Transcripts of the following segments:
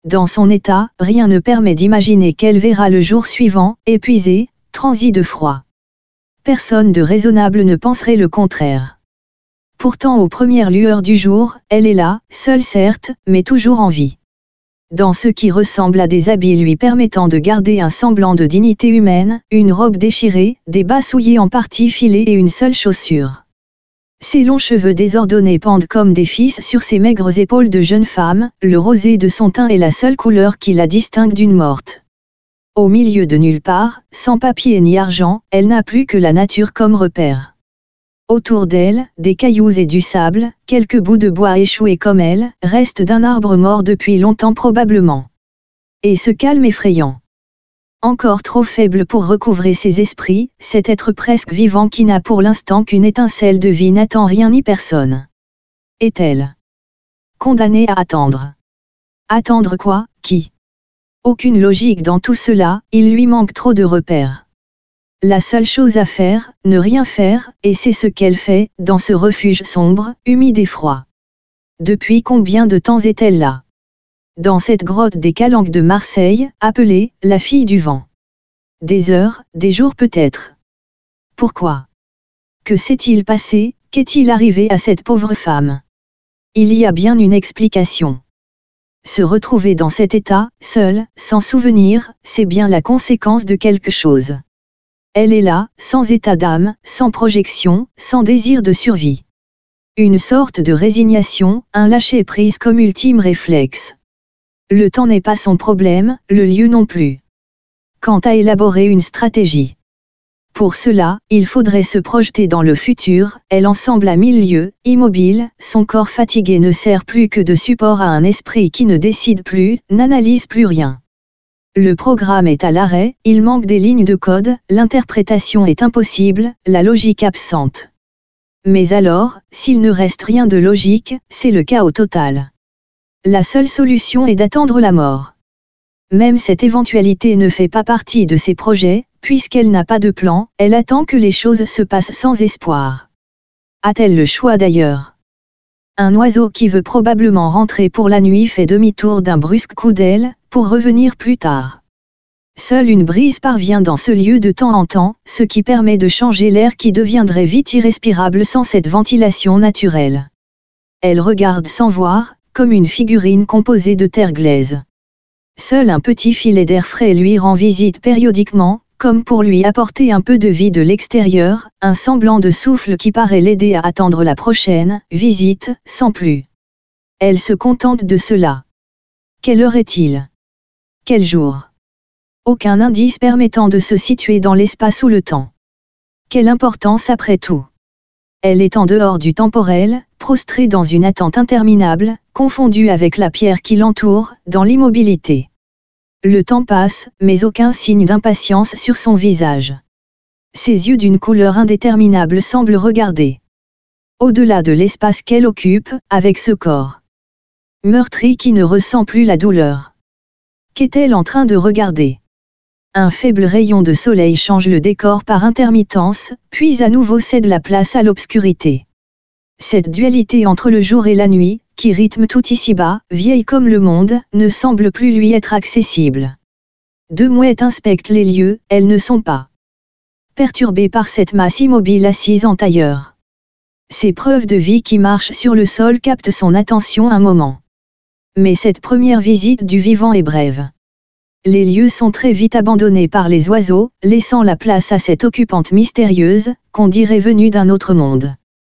Dans son état, rien ne permet d'imaginer qu'elle verra le jour suivant, épuisée, transie de froid. Personne de raisonnable ne penserait le contraire. Pourtant aux premières lueurs du jour, elle est là, seule certes, mais toujours en vie. Dans ce qui ressemble à des habits lui permettant de garder un semblant de dignité humaine, une robe déchirée, des bas souillés en partie filés et une seule chaussure. Ses longs cheveux désordonnés pendent comme des fils sur ses maigres épaules de jeune femme, le rosé de son teint est la seule couleur qui la distingue d'une morte. Au milieu de nulle part, sans papier ni argent, elle n'a plus que la nature comme repère. Autour d'elle, des cailloux et du sable, quelques bouts de bois échoués comme elle, restent d'un arbre mort depuis longtemps probablement. Et ce calme effrayant. Encore trop faible pour recouvrer ses esprits, cet être presque vivant qui n'a pour l'instant qu'une étincelle de vie n'attend rien ni personne. Est-elle condamnée à attendre? Attendre quoi, qui? Aucune logique dans tout cela, il lui manque trop de repères. La seule chose à faire, ne rien faire, et c'est ce qu'elle fait, dans ce refuge sombre, humide et froid. Depuis combien de temps est-elle là? Dans cette grotte des Calanques de Marseille, appelée « la fille du vent ». Des heures, des jours peut-être. Pourquoi? Que s'est-il passé, qu'est-il arrivé à cette pauvre femme? Il y a bien une explication. Se retrouver dans cet état, seule, sans souvenir, c'est bien la conséquence de quelque chose. Elle est là, sans état d'âme, sans projection, sans désir de survie. Une sorte de résignation, un lâcher-prise comme ultime réflexe. Le temps n'est pas son problème, le lieu non plus. Quant à élaborer une stratégie. Pour cela, il faudrait se projeter dans le futur, elle en semble à 1000 lieues, immobile, son corps fatigué ne sert plus que de support à un esprit qui ne décide plus, n'analyse plus rien. Le programme est à l'arrêt, il manque des lignes de code, l'interprétation est impossible, la logique absente. Mais alors, s'il ne reste rien de logique, c'est le chaos total. La seule solution est d'attendre la mort. Même cette éventualité ne fait pas partie de ses projets, puisqu'elle n'a pas de plan, elle attend que les choses se passent sans espoir. A-t-elle le choix d'ailleurs? Un oiseau qui veut probablement rentrer pour la nuit fait demi-tour d'un brusque coup d'aile, pour revenir plus tard. Seule une brise parvient dans ce lieu de temps en temps, ce qui permet de changer l'air qui deviendrait vite irrespirable sans cette ventilation naturelle. Elle regarde sans voir, comme une figurine composée de terre glaise. Seul un petit filet d'air frais lui rend visite périodiquement, comme pour lui apporter un peu de vie de l'extérieur, un semblant de souffle qui paraît l'aider à attendre la prochaine visite, sans plus. Elle se contente de cela. Quelle heure est-il? Quel jour? Aucun indice permettant de se situer dans l'espace ou le temps. Quelle importance après tout? Elle est en dehors du temporel, prostrée dans une attente interminable, confondue avec la pierre qui l'entoure, dans l'immobilité. Le temps passe, mais aucun signe d'impatience sur son visage. Ses yeux d'une couleur indéterminable semblent regarder. Au-delà de l'espace qu'elle occupe, avec ce corps meurtri qui ne ressent plus la douleur. Qu'est-elle en train de regarder? Un faible rayon de soleil change le décor par intermittence, puis à nouveau cède la place à l'obscurité. Cette dualité entre le jour et la nuit, qui rythme tout ici-bas, vieille comme le monde, ne semble plus lui être accessible. Deux mouettes inspectent les lieux, elles ne sont pas perturbées par cette masse immobile assise en tailleur. Ces preuves de vie qui marchent sur le sol captent son attention un moment. Mais cette première visite du vivant est brève. Les lieux sont très vite abandonnés par les oiseaux, laissant la place à cette occupante mystérieuse, qu'on dirait venue d'un autre monde.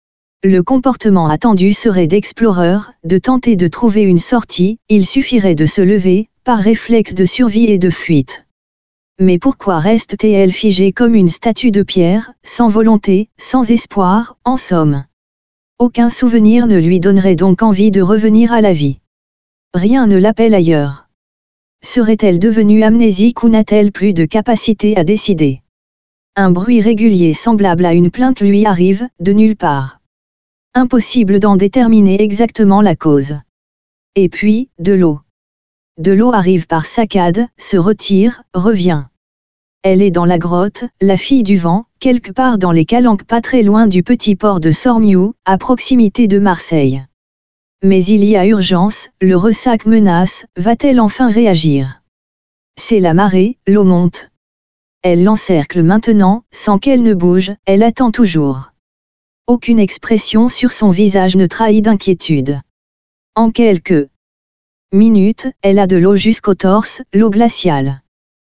Le comportement attendu serait d'explorer, de tenter de trouver une sortie, il suffirait de se lever, par réflexe de survie et de fuite. Mais pourquoi reste-t-elle figée comme une statue de pierre, sans volonté, sans espoir, en somme? Aucun souvenir ne lui donnerait donc envie de revenir à la vie. Rien ne l'appelle ailleurs. Serait-elle devenue amnésique ou n'a-t-elle plus de capacité à décider? Un bruit régulier semblable à une plainte lui arrive, de nulle part. Impossible d'en déterminer exactement la cause. Et puis, de l'eau. De l'eau arrive par saccades, se retire, revient. Elle est dans la grotte, la fille du vent, quelque part dans les Calanques pas très loin du petit port de Sormiou, à proximité de Marseille. Mais il y a urgence, le ressac menace, va-t-elle enfin réagir? C'est la marée, l'eau monte. Elle l'encercle maintenant, sans qu'elle ne bouge, elle attend toujours. Aucune expression sur son visage ne trahit d'inquiétude. En quelques minutes, elle a de l'eau jusqu'au torse, l'eau glaciale.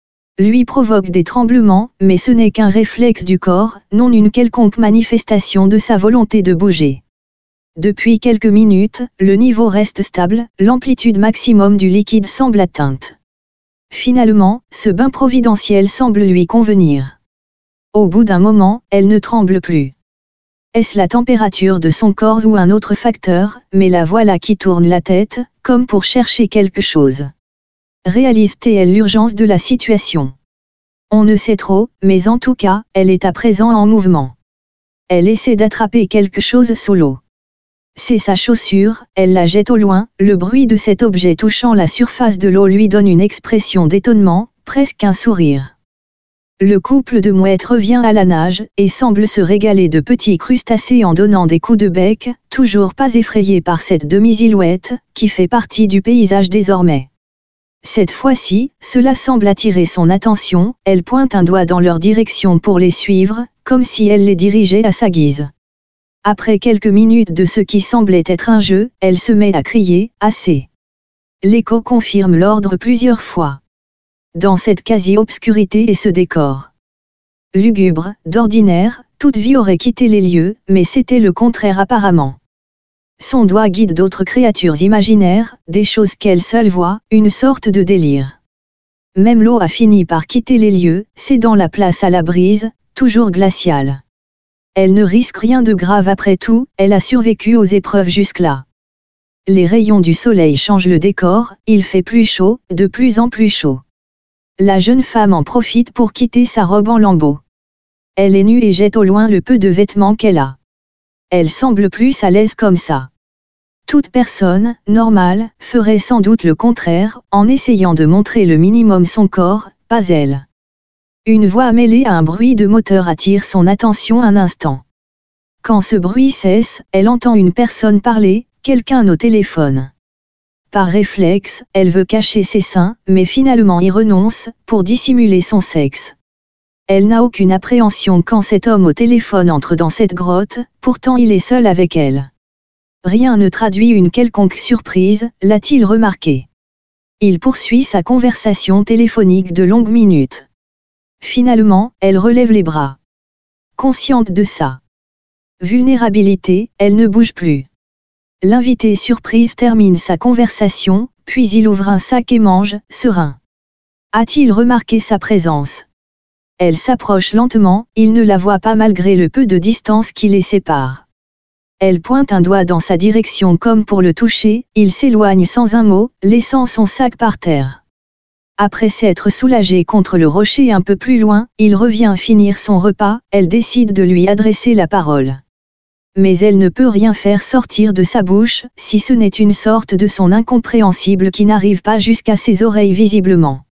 Lui provoque des tremblements, mais ce n'est qu'un réflexe du corps, non une quelconque manifestation de sa volonté de bouger. Depuis quelques minutes, le niveau reste stable, l'amplitude maximum du liquide semble atteinte. Finalement, ce bain providentiel semble lui convenir. Au bout d'un moment, elle ne tremble plus. Est-ce la température de son corps ou un autre facteur, mais la voilà qui tourne la tête, comme pour chercher quelque chose. Réalise-t-elle l'urgence de la situation? On ne sait trop, mais en tout cas, elle est à présent en mouvement. Elle essaie d'attraper quelque chose sous l'eau. C'est sa chaussure, elle la jette au loin, le bruit de cet objet touchant la surface de l'eau lui donne une expression d'étonnement, presque un sourire. Le couple de mouettes revient à la nage, et semble se régaler de petits crustacés en donnant des coups de bec, toujours pas effrayés par cette demi-silhouette, qui fait partie du paysage désormais. Cette fois-ci, cela semble attirer son attention, elle pointe un doigt dans leur direction pour les suivre, comme si elle les dirigeait à sa guise. Après quelques minutes de ce qui semblait être un jeu, elle se met à crier, assez. L'écho confirme l'ordre plusieurs fois. Dans cette quasi-obscurité et ce décor lugubre, d'ordinaire, toute vie aurait quitté les lieux, mais c'était le contraire apparemment. Son doigt guide d'autres créatures imaginaires, des choses qu'elle seule voit, une sorte de délire. Même l'eau a fini par quitter les lieux, cédant la place à la brise, toujours glaciale. Elle ne risque rien de grave après tout, elle a survécu aux épreuves jusque-là. Les rayons du soleil changent le décor, il fait plus chaud, de plus en plus chaud. La jeune femme en profite pour quitter sa robe en lambeaux. Elle est nue et jette au loin le peu de vêtements qu'elle a. Elle semble plus à l'aise comme ça. Toute personne, normale, ferait sans doute le contraire, en essayant de montrer le minimum son corps, pas elle. Une voix mêlée à un bruit de moteur attire son attention un instant. Quand ce bruit cesse, elle entend une personne parler, quelqu'un au téléphone. Par réflexe, elle veut cacher ses seins, mais finalement y renonce, pour dissimuler son sexe. Elle n'a aucune appréhension quand cet homme au téléphone entre dans cette grotte, pourtant il est seul avec elle. Rien ne traduit une quelconque surprise, l'a-t-il remarqué. Il poursuit sa conversation téléphonique de longues minutes. Finalement, elle relève les bras. Consciente de sa vulnérabilité, elle ne bouge plus. L'invité surprise termine sa conversation, puis il ouvre un sac et mange, serein. A-t-il remarqué sa présence? Elle s'approche lentement, il ne la voit pas malgré le peu de distance qui les sépare. Elle pointe un doigt dans sa direction comme pour le toucher, il s'éloigne sans un mot, laissant son sac par terre. Après s'être soulagé contre le rocher un peu plus loin, il revient finir son repas, elle décide de lui adresser la parole. Mais elle ne peut rien faire sortir de sa bouche, si ce n'est une sorte de son incompréhensible qui n'arrive pas jusqu'à ses oreilles visiblement.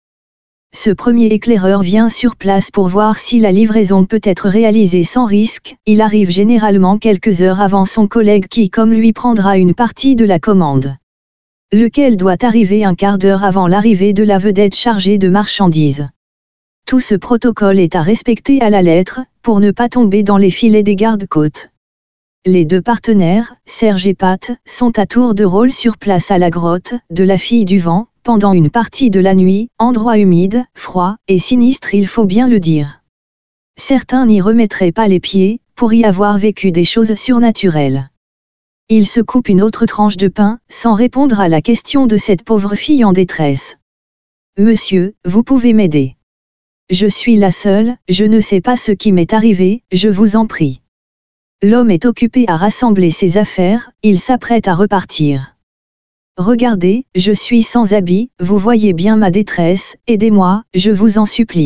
Ce premier éclaireur vient sur place pour voir si la livraison peut être réalisée sans risque, il arrive généralement quelques heures avant son collègue qui comme lui prendra une partie de la commande. Lequel doit arriver un quart d'heure avant l'arrivée de la vedette chargée de marchandises. Tout ce protocole est à respecter à la lettre, pour ne pas tomber dans les filets des gardes-côtes. Les deux partenaires, Serge et Pat, sont à tour de rôle sur place à la grotte de la Fille du Vent, pendant une partie de la nuit, endroit humide, froid, et sinistre il faut bien le dire. Certains n'y remettraient pas les pieds, pour y avoir vécu des choses surnaturelles. Il se coupe une autre tranche de pain, sans répondre à la question de cette pauvre fille en détresse. « Monsieur, vous pouvez m'aider. Je suis la seule, je ne sais pas ce qui m'est arrivé, je vous en prie. » L'homme est occupé à rassembler ses affaires, il s'apprête à repartir. « Regardez, je suis sans habit, vous voyez bien ma détresse, aidez-moi, je vous en supplie. »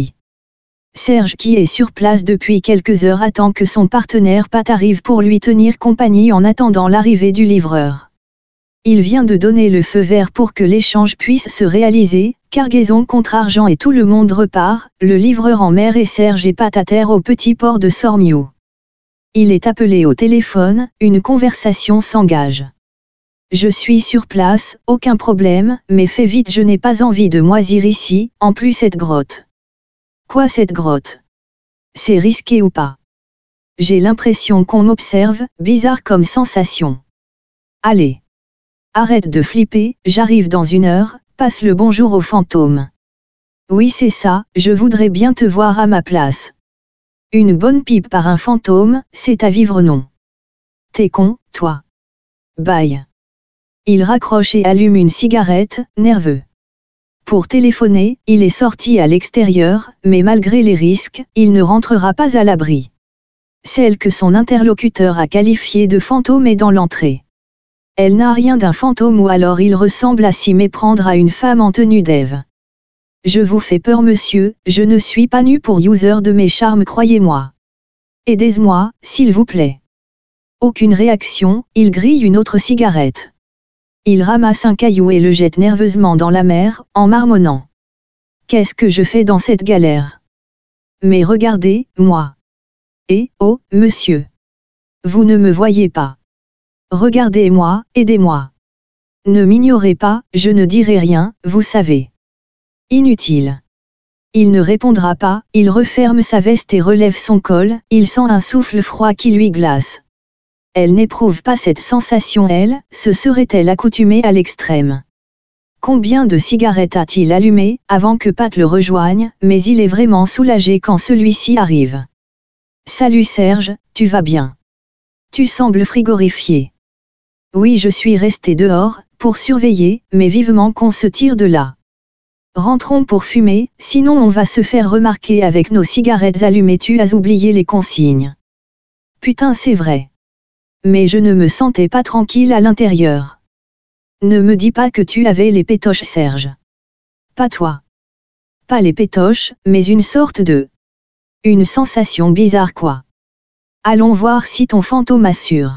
Serge qui est sur place depuis quelques heures attend que son partenaire Pat arrive pour lui tenir compagnie en attendant l'arrivée du livreur. Il vient de donner le feu vert pour que l'échange puisse se réaliser, cargaison contre argent et tout le monde repart, le livreur en mer et Serge et Pat à terre au petit port de Sormiou. Il est appelé au téléphone, une conversation s'engage. je suis sur place, aucun problème, mais fais vite, je n'ai pas envie de moisir ici, en plus cette grotte. Quoi cette grotte? C'est risqué ou pas? J'ai l'impression qu'on m'observe, bizarre comme sensation. Allez. Arrête de flipper, j'arrive dans 1 heure, passe le bonjour au fantôme. Oui c'est ça, je voudrais bien te voir à ma place. Une bonne pipe par un fantôme, c'est à vivre non. T'es con, toi. Bye. Il raccroche et allume une cigarette, nerveux. Pour téléphoner, il est sorti à l'extérieur, mais malgré les risques, il ne rentrera pas à l'abri. Celle que son interlocuteur a qualifiée de fantôme est dans l'entrée. Elle n'a rien d'un fantôme ou alors il ressemble à s'y méprendre à une femme en tenue d'Ève. Je vous fais peur monsieur, je ne suis pas nu pour user de mes charmes croyez-moi. Aidez-moi, s'il vous plaît. Aucune réaction, il grille une autre cigarette. Il ramasse un caillou et le jette nerveusement dans la mer, en marmonnant. Qu'est-ce que je fais dans cette galère? Mais regardez, moi. Et, oh, monsieur. Vous ne me voyez pas. Regardez-moi, aidez-moi. Ne m'ignorez pas, je ne dirai rien, vous savez. Inutile. Il ne répondra pas, il referme sa veste et relève son col, il sent un souffle froid qui lui glace. Elle n'éprouve pas cette sensation elle, se serait-elle accoutumée à l'extrême. Combien de cigarettes a-t-il allumé, avant que Pat le rejoigne, mais il est vraiment soulagé quand celui-ci arrive. Salut Serge, tu vas bien? Tu sembles frigorifié. Oui je suis resté dehors, pour surveiller, mais vivement qu'on se tire de là. Rentrons pour fumer, sinon on va se faire remarquer avec nos cigarettes allumées. Tu as oublié les consignes. Putain c'est vrai. Mais je ne me sentais pas tranquille à l'intérieur. Ne me dis pas que tu avais les pétoches Serge. Pas toi. Pas les pétoches, mais une sorte de... Une sensation bizarre quoi. Allons voir si ton fantôme assure.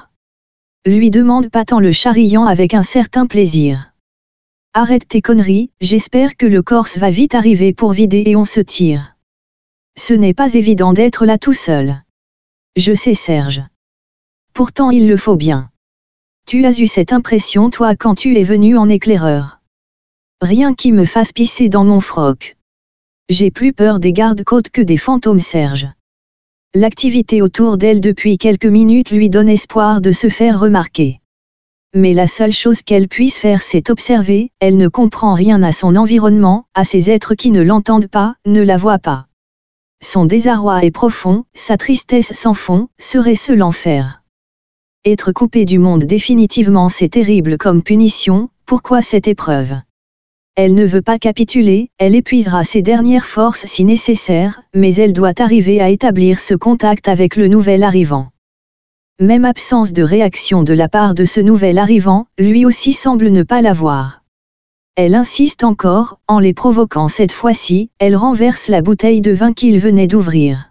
Lui demande Pat en le charriant avec un certain plaisir. Arrête tes conneries, j'espère que le Corse va vite arriver pour vider et on se tire. Ce n'est pas évident d'être là tout seul. Je sais Serge. Pourtant il le faut bien. Tu as eu cette impression toi quand tu es venu en éclaireur. Rien qui me fasse pisser dans mon froc. J'ai plus peur des gardes-côtes que des fantômes Serge. L'activité autour d'elle depuis quelques minutes lui donne espoir de se faire remarquer. Mais la seule chose qu'elle puisse faire c'est observer, elle ne comprend rien à son environnement, à ces êtres qui ne l'entendent pas, ne la voient pas. Son désarroi est profond, sa tristesse sans fond, serait-ce l'enfer? Être coupé du monde définitivement c'est terrible comme punition, pourquoi cette épreuve? Elle ne veut pas capituler, elle épuisera ses dernières forces si nécessaire, mais elle doit arriver à établir ce contact avec le nouvel arrivant. Même absence de réaction de la part de ce nouvel arrivant, lui aussi semble ne pas l'avoir. Elle insiste encore, en les provoquant cette fois-ci, elle renverse la bouteille de vin qu'il venait d'ouvrir.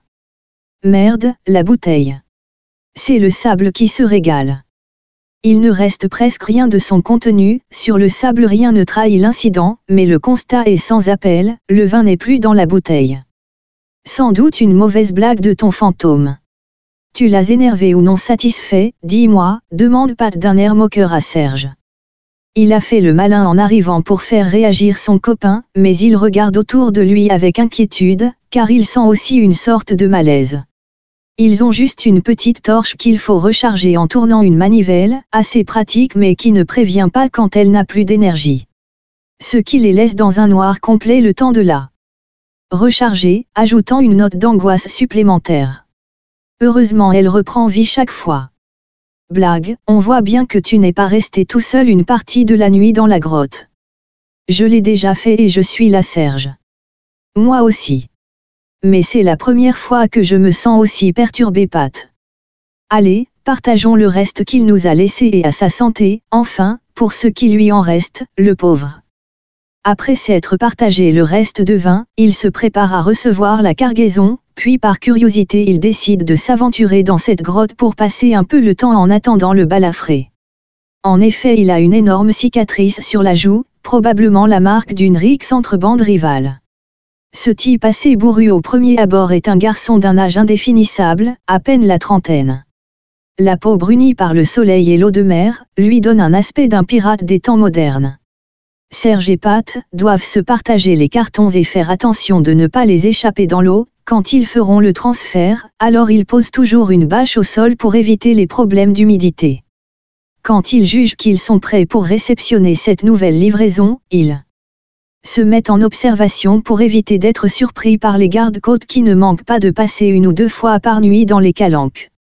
Merde, la bouteille. C'est le sable qui se régale. Il ne reste presque rien de son contenu, sur le sable rien ne trahit l'incident, mais le constat est sans appel, le vin n'est plus dans la bouteille. Sans doute une mauvaise blague de ton fantôme. Tu l'as énervé ou non satisfait, dis-moi, demande Pat d'un air moqueur à Serge. Il a fait le malin en arrivant pour faire réagir son copain, mais il regarde autour de lui avec inquiétude, car il sent aussi une sorte de malaise. Ils ont juste une petite torche qu'il faut recharger en tournant une manivelle, assez pratique mais qui ne prévient pas quand elle n'a plus d'énergie. Ce qui les laisse dans un noir complet le temps de la recharger, ajoutant une note d'angoisse supplémentaire. Heureusement elle reprend vie chaque fois. Blague, on voit bien que tu n'es pas resté tout seul une partie de la nuit dans la grotte. Je l'ai déjà fait et je suis là Serge. Moi aussi. Mais c'est la première fois que je me sens aussi perturbé Pat. Allez, partageons le reste qu'il nous a laissé et à sa santé, enfin, pour ce qui lui en reste, le pauvre. Après s'être partagé le reste de vin, il se prépare à recevoir la cargaison, puis par curiosité il décide de s'aventurer dans cette grotte pour passer un peu le temps en attendant le balafré. En effet il a une énorme cicatrice sur la joue, probablement la marque d'une rixe entre bandes rivales. Ce type assez bourru au premier abord est un garçon d'un âge indéfinissable, à peine la trentaine. la peau brunie par le soleil et l'eau de mer, lui donne un aspect d'un pirate des temps modernes. Serge et Pat doivent se partager les cartons et faire attention de ne pas les échapper dans l'eau. Quand ils feront le transfert, alors ils posent toujours une bâche au sol pour éviter les problèmes d'humidité. Quand ils jugent qu'ils sont prêts pour réceptionner cette nouvelle livraison, ils se mettent en observation pour éviter d'être surpris par les gardes-côtes qui ne manquent pas de passer 1 ou 2 fois par nuit dans les calanques.